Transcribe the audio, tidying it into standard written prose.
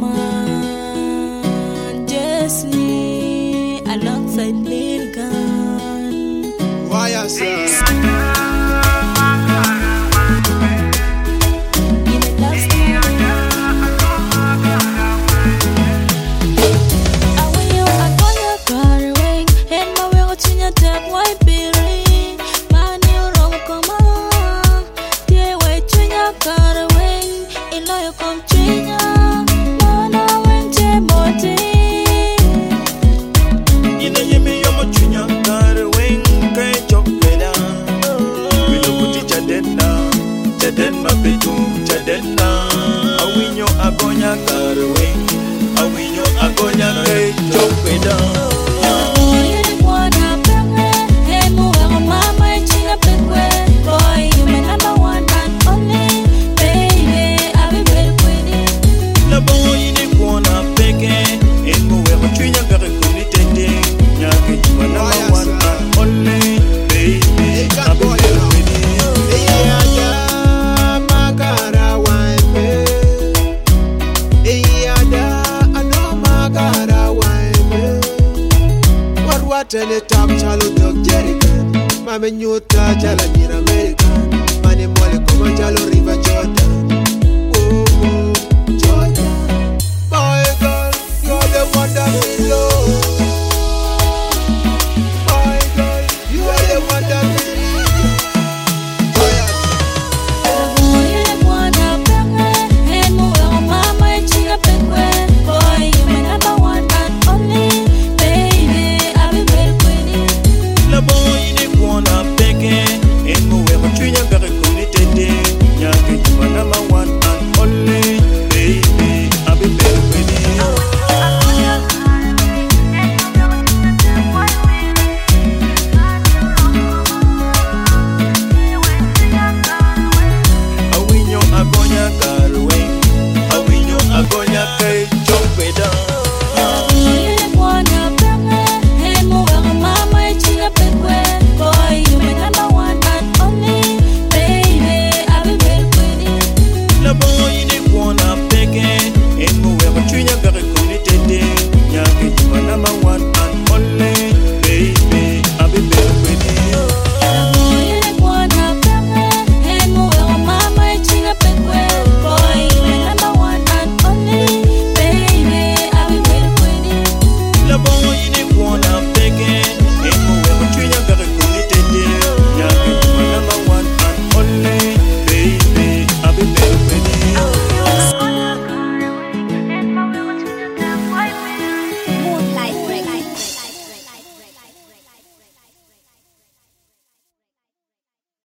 man, Jessie, alongside Lil Gun. Why I say? Agonya karwing, awinyo agonya kay chopeda. Boy, you my number one and only, baby. I'll be ready with it. La boy ni kuona peke, emu wewe chinya kare kunitete. Nyake you my number one and only, baby. I'll be ready with it. Tell it up, chalo dog jerrycan. Mame nyuta, chala nira American. Mane mole kuma chalo River Jordan.